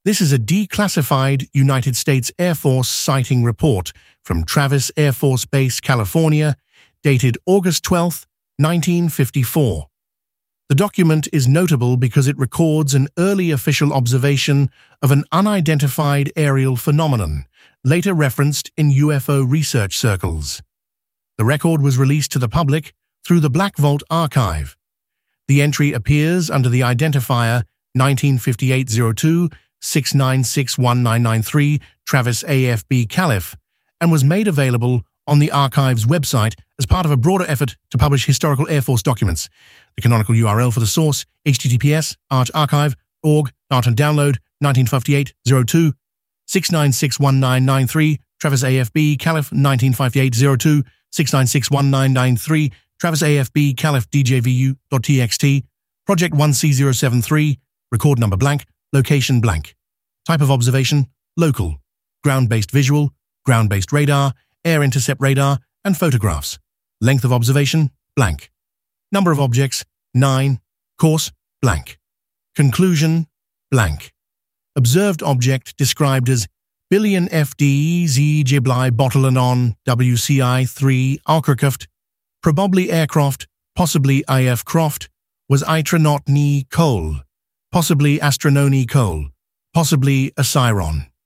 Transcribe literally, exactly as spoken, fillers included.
This is a declassified United States Air Force sighting report from Travis Air Force Base, California, dated August twelfth, nineteen fifty-four. The document is notable because it records an early official observation of an unidentified aerial phenomenon, later referenced in U F O research circles. The record was released to the public through the Black Vault Archive. The entry appears under the identifier nineteen fifty-eight oh two, six nine six one nine nine three Travis A F B Calif and was made available on the Archive's website as part of a broader effort to publish historical Air Force documents. The canonical U R L for the source, H T T P S arch archive dot org, dot and download nineteen fifty-eight oh two, six nine six one nine nine three Travis A F B Calif nineteen fifty-eight oh two, six nine six one nine nine three Travis A F B Calif D J V U dot T X T, Project one C zero seven three, record number blank, location blank. Type of observation, local. Ground-based visual, ground-based radar, air intercept radar, and photographs. Length of observation, blank. Number of objects, nine. Course, blank. Conclusion, blank. Observed object described as billion F D Z Gibli Bottleanon W C I three Alkerkraft, probably aircraft, possibly I F Croft, was Aetronaut ni Cole, possibly Astrononi Cole, possibly a Siron.